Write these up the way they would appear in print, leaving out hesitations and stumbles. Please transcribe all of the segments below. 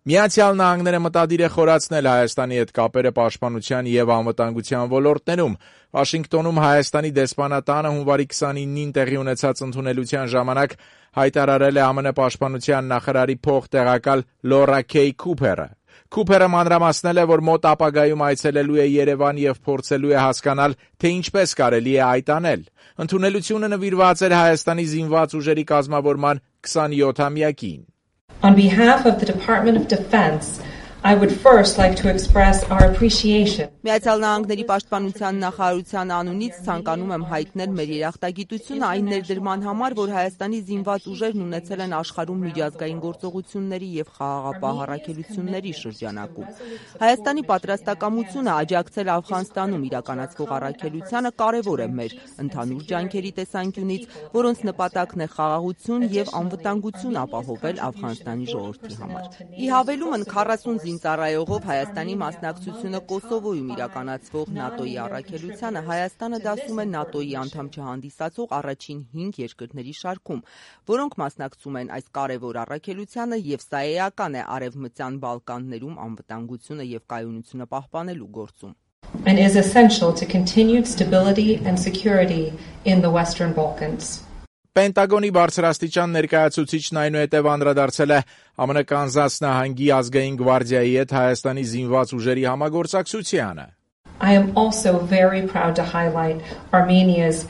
Միացյալ Նահանգները մտադիր է խորացնել Հայաստանի հետ կապերը պաշտպանության և անվտանգության ոլորտներում։ Վաշինգտոնում Հայաստանի դեսպանատանը հունվարի 29-ին տեղի ունեցած ընդունելության ժամանակ հայտարարել է ԱՄՆ պաշտպանության նախարարի փոխտեղակալ Լորա Քեյ Քուփերը։ Քուփերը մանրամասնել է, որ մոտ ապագայում այցելելու է Երևան և փորձելու է հասկանալ, թե ինչպես կարելի է այդ անել։ Ընդունելությունը նվիրված էր Հայաստանի զինված ուժերի կազմավորման 27-ամյակին։ On behalf of the Department of Defense, I would first like to express our appreciation. Միացյալ Նահանգների պաշտպանության նախարարության անունից ցանկանում եմ հայտնել մեր երախտագիտությունը այն ներդրման համար, որ Հայաստանի զինված ուժերն ունեցել են աշխարհում միջազգային գործողությունների եւ խաղաղապահ առաքելությունների շրջանակում։ Հայաստանի պատրաստակամությունը աջակցել Աֆղանստանում իրականացվող առաքելությանը կարևոր է մեր ընդհանուր ջանքերի տեսանկյունից, որոնց նպատակն է խաղաղություն եւ անվտանգություն ապահովել Աֆղանստանի ժողովրդի համար։ Ի հավելումն 40 զինծառայողով Հայաստանի մասնակցությունը Կոսովոյում իրականացվող ՆԱՏՕ-ի առաքելությանը Հայաստանը դասում է ՆԱՏՕ-ի անդամ չհանդիսացող առաջին 5 երկրների շարքում, որոնք մասնակցում են այս կարևոր առաքելությանը եւ սա էական է Արևմտյան Բալկաններում անվտանգությունը եւ կայունությունը պահպանելու գործում։ And is essential to continued stability and security in the Western Balkans. Պենտագոնի բարձրաստիճան ներկայացուցիչն այնուհետև անդրադարձել է ԱՄՆ Կանզաս նահանգի ազգային գվարդիայի հետ Հայաստանի զինված ուժերի համագործակցությանը։ I am also very proud to highlight Armenia's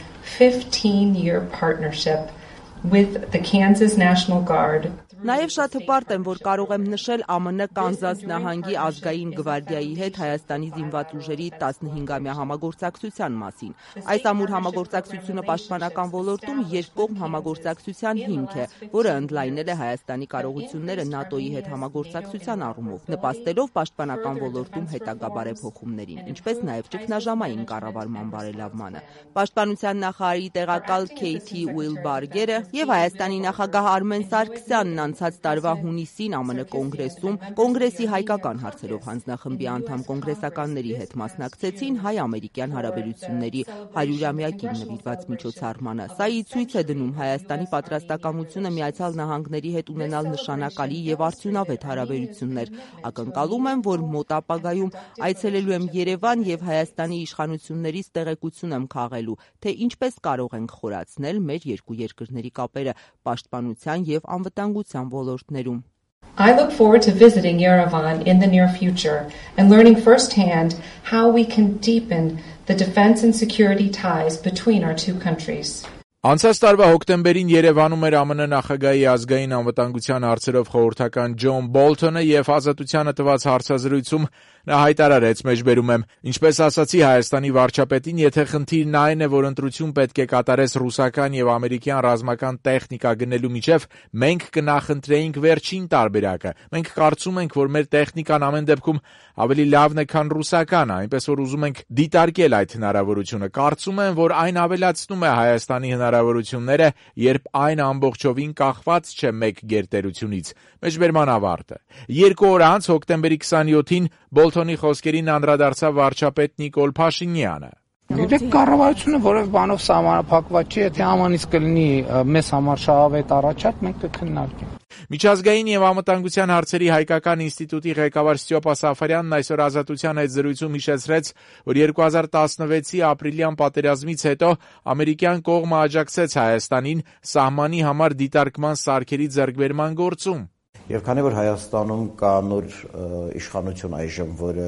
15-year partnership with the Kansas National Guard. Նաև շատ հպարտ եմ, որ կարող եմ նշել ԱՄՆ Կանզաս նահանգի ազգային գվարդիայի հետ Հայաստանի զինված ուժերի 15-ամյա համագործակցության մասին։ Այս ամուր համագործակցությունը պաշտպանական ոլորտում երկկողմ համագործակցության հիմք է, որը ընդլայնել է Հայաստանի կարողությունները ՆԱՏՕ-ի հետ համագործակցության առումով, նպաստելով պաշտպանական ոլորտում հետագա բարեփոխումներին, ինչպես նաև ճգնաժամային կառավարման բարելավմանը։ Պաշտպանության նախարարի տեղակալ Քեյթի Ուիլբարգերը եւ Հայաստանի նախագահ Արմեն Սարգսյանն անցած տարվա հունիսին ԱՄՆ կոնգրեսում կոնգրեսի հայկական հարցերով հանձնախմբի անդամ կոնգրեսականների հետ մասնակցեցին հայ-ամերիկյան հարաբերությունների 100-ամյակին նվիրված միջոցառմանը։ Սա ի ցույց է դնում Հայաստանի պատրաստակամությունը Միացյալ Նահանգների հետ ունենալ նշանակալի եւ արդյունավետ հարաբերություններ։ Ակնկալում եմ, որ մոտ ապագայում այցելելու եմ Երևան եւ Հայաստանի իշխանություններից տեղեկություն եմ քաղելու, թե ինչպես կարող ենք խորացնել մեր երկու երկրների կապերը պաշտպանության եւ անվտանգության ոլորտներում։ I look forward to visiting Yerevan in the near future and learning firsthand how we can deepen the defense and security ties between our two countries. Անցած տարվա հոկտեմբերին Երևանում էր ԱՄՆ նախագահի ազգային անվտանգության հարցերով խորհրդական Ջոն Բոլթոնը եւ Ազատությանը տված հարցազրույցում նա հայտարարեց մեջբերում եմ. ինչպես ասացի Հայաստանի վարչապետին, եթե խնդիրն այն է, որ ընտրություն պետք է կատարես ռուսական եւ ամերիկյան ռազմական տեխնիկա գնելու միջև, մենք կնախընտրեինք վերջին տարբերակը։ Մենք կարծում ենք, որ մեր տեխնիկան ամեն դեպքում ավելի լավն է, քան ռուսականը, այնպես որ ուզում ենք դիտարկել այդ հնարավորությունը։ Կարծում եմ, որ այն ավելացնում է Հայաստանի հնարավորությունները, երբ այն ամբողջովին կախված չէ մեկ գերտերությունից։ Մեջբերման ավարտը։ 2 օր անց հոկտեմբերի 27-ին Բոլթոնի խոսքերին անդրադարձավ վարչապետ Նիկոլ Փաշինյանը։ Գիտեք, կառավարությունը որևէ բանով սահմանափակված չի, եթե ամանից կլինի մեզ համար շահավետ առաջարկ, մենք կքննարկենք։ Միջազգային եւ անվտանգության հարցերի հայկական ինստիտուտի ղեկավար Ստյոպա Սաֆարյանն այսօր Ազատության հետ զրույցում հիշեցրեց, որ 2016-ի ապրիլյան պատերազմից հետո ամերիկյան կողմը աջակցեց Հայաստանին սահմանի համար դիտարկման սարքերի ձեռքբերման գործում։ Եվ քանի որ Հայաստանում կա նոր իշխանություն այժմ, որը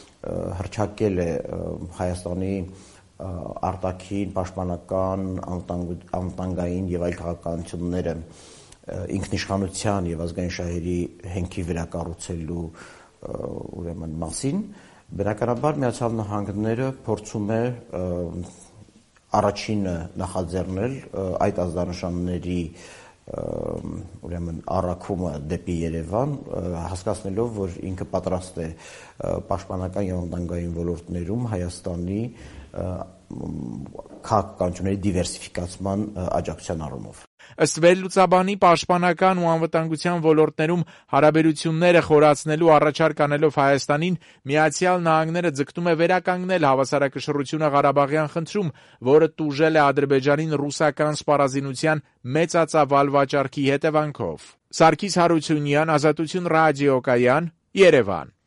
հռչակել է Հայաստանի արտաքին, պաշտպանական, անվտանգային եւ այլ քաղաքականությունները ինքնիշխանության եւ ազգային շահերի հենքի վրա կառուցելու ուրեմն մասին, բնականաբար Միացյալ Նահանգները փորձում է առաջինը նախաձեռնել այդ ազդանշանների ուրեմն առաքումը դեպի Երևան, հասկացնելով, որ ինքը պատրաստ է պաշտպանական եւ անվտանգային ոլորտներում Հայաստանի քաղաքականությունների դիվերսիֆիկացման աջակցության առումով։ Ըստ վերլուծաբանի, պաշտպանական ու անվտանգության ոլորտներում հարաբերությունները խորացնելու առաջարկ անելով Հայաստանին, Միացյալ Նահանգները ձգտում է վերականգնել հավասարակշռությունը Ղարաբաղյան խնդրում, որը տուժել է Ադրբեջանին ռուսական սպառազինության մեծածավալ վաճառքի հետևանքով։ Սարգիս Հարությունյան, Ազատություն ռադիոկայան, Երևան։